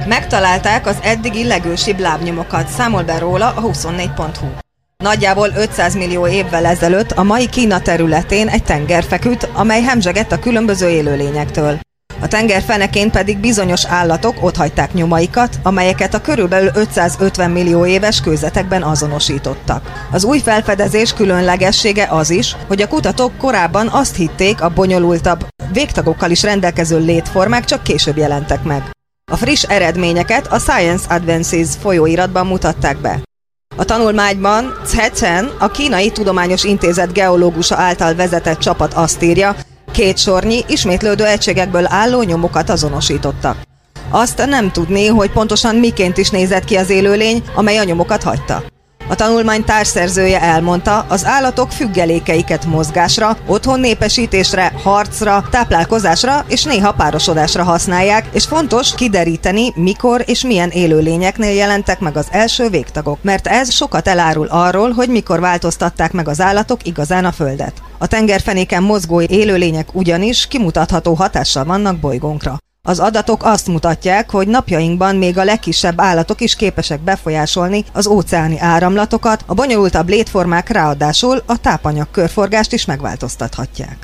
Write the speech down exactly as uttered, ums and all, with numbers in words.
Megtalálták az eddigi legősibb lábnyomokat, számol be róla a huszonnégy pont hu. Nagyjából ötszáz millió évvel ezelőtt a mai Kína területén egy tenger feküdt, amely hemzsegett a különböző élőlényektől. A tenger fenekén pedig bizonyos állatok otthagyták nyomaikat, amelyeket a körülbelül ötszázötven millió éves kőzetekben azonosítottak. Az új felfedezés különlegessége az is, hogy a kutatók korábban azt hitték, a bonyolultabb, végtagokkal is rendelkező létformák csak később jelentek meg. A friss eredményeket a Science Advances folyóiratban mutatták be. A tanulmányban Che Chen, a Kínai Tudományos Intézet geológusa által vezetett csapat azt írja, két sornyi, ismétlődő egységekből álló nyomokat azonosítottak. Azt nem tudni, hogy pontosan miként is nézett ki az élőlény, amely a nyomokat hagyta. A tanulmány társszerzője elmondta, az állatok függelékeiket mozgásra, otthon népesítésre, harcra, táplálkozásra és néha párosodásra használják, és fontos kideríteni, mikor és milyen élőlényeknél jelentek meg az első végtagok, mert ez sokat elárul arról, hogy mikor változtatták meg az állatok igazán a Földet. A tengerfenéken mozgó élőlények ugyanis kimutatható hatással vannak bolygónkra. Az adatok azt mutatják, hogy napjainkban még a legkisebb állatok is képesek befolyásolni az óceáni áramlatokat, a bonyolultabb létformák ráadásul a tápanyag körforgást is megváltoztathatják.